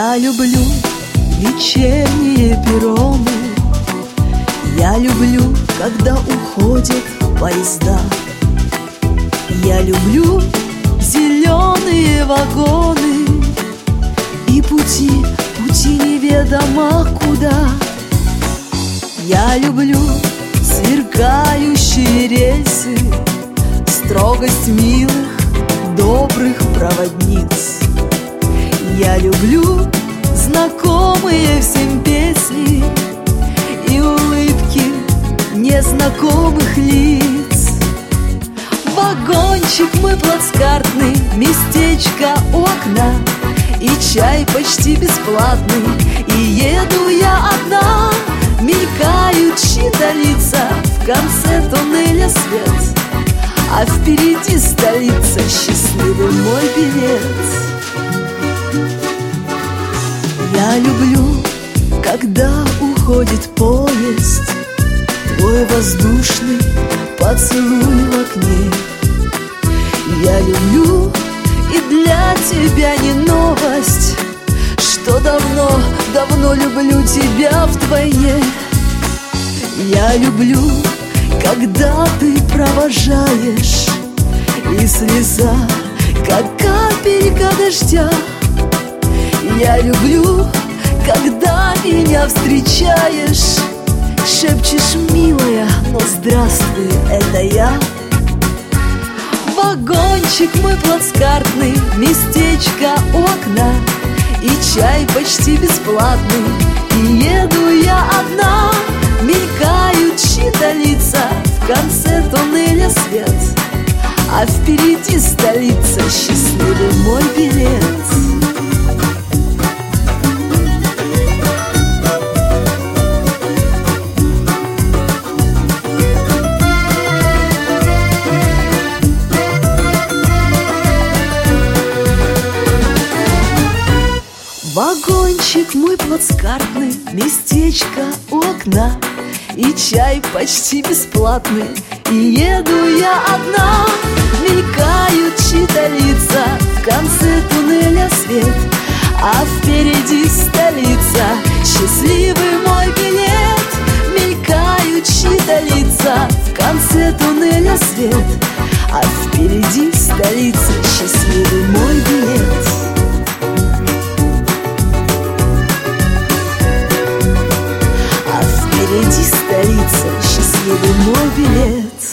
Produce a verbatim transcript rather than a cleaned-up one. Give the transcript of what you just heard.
Я люблю вечерние перроны, я люблю, когда уходят поезда. Я люблю зеленые вагоны и пути, пути неведомо куда. Я люблю сверкающие рельсы, строгость милых, добрых проводниц. Я люблю знакомые всем песни и улыбки незнакомых лиц. Вагончик мой плацкартный, местечко у окна, и чай почти бесплатный, и еду я одна. Мелькают чьи-то лица, в конце туннеля свет, а впереди столица, счастливый мой билет. Я люблю, когда уходит поезд, твой воздушный поцелуй в окне. Я люблю, и для тебя не новость, что давно, давно люблю тебя вдвойне. Я люблю, когда ты провожаешь, и слеза, как капелька дождя. Я люблю, когда меня встречаешь, шепчешь, милая, но здравствуй, это я. Вагончик мой плацкартный, местечко у окна, и чай почти бесплатный, и еду я одна. Мелькают чьи-то лица, в конце туннеля свет, а впереди столица, счастливый мой билет. Вагончик мой плацкартный, местечко у окна, и чай почти бесплатный, и еду я одна. Мелькают чьи-то лица, в конце туннеля свет, а впереди столица, счастливый мой билет. Мелькают чьи-то лица, в конце туннеля свет, а впереди столица, счастливый мой билет. Впереди столица, счастливый мой билет.